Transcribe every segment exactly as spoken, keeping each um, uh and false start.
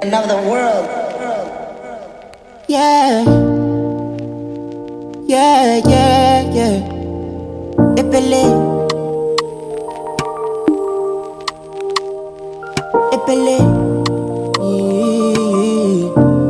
Another world. Yeah, yeah, yeah, yeah. Epele, epele. Yeah.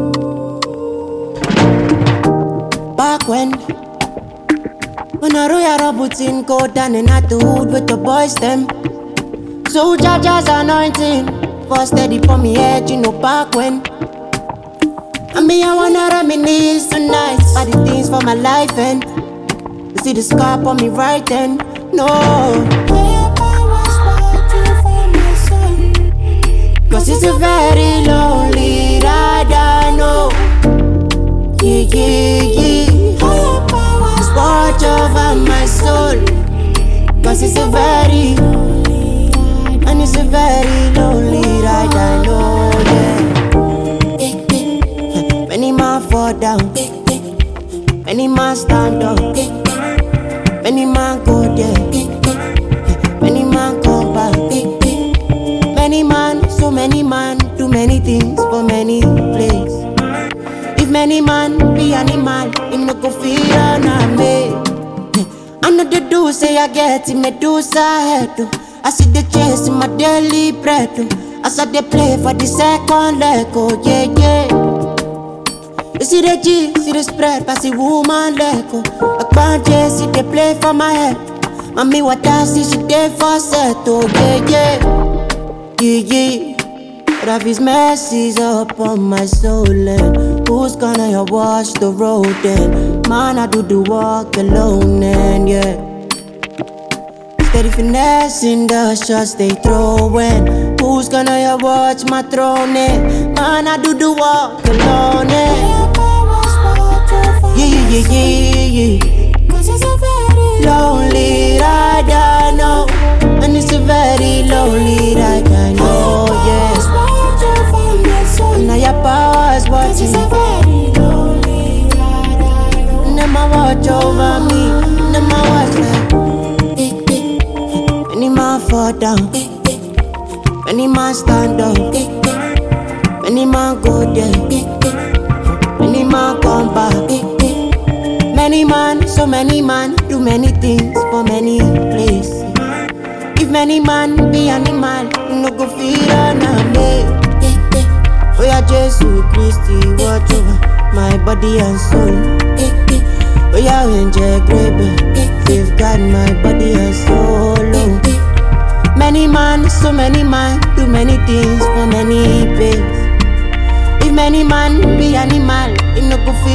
Back when, when I roll your routine, go down and at the hood with the boys them. So Jaja's anointing, for steady for me head, you know back when. I mean, I wanna reminisce tonight all the things for my life and you see the scar on me right then. No, cause it's a very lonely ride, I know. Yeah, yeah, yeah. Watch over my soul, cause it's a very, and it's a very lonely ride, I know, yeah. Many man fall down, many man stand up, many man go there, many man come back. Many man, so many man, do many things for many places. If many man be animal, him no go feel on me. I know the do say I get it, me do side too. I see the chase in my daily bread too. I saw they play for the second leg, oh yeah yeah. You see the G, see the spread, pass the woman leg, oh. I can't just see they play for my head. Mommy what I see, she there for set, oh yeah yeah. Yeah yeah. But have his mercies upon my soul and who's gonna wash the road then? Man, I do the walk alone and yeah. Steady finessing the shots they throwing. Who's gonna watch my throne and man, I do the walk alone and yeah, yeah, yeah, yeah, yeah. Cause it's a very lonely ride, I know. And it's a very lonely ride, I know, yeah. Now your power's watching. Never watch over me. Never watch like many man fall down, many man stand up, many man go there, many man come back. Many man, so many man, do many things for many places. If many man be animal, you no go feel on me. Oh yeah, Jesus Christi, watch over my body and soul. Oh yeah, angel grave, safeguard my body and soul. Oh. Many man, so many man, do many things for many places. If many man be animal, you no go feel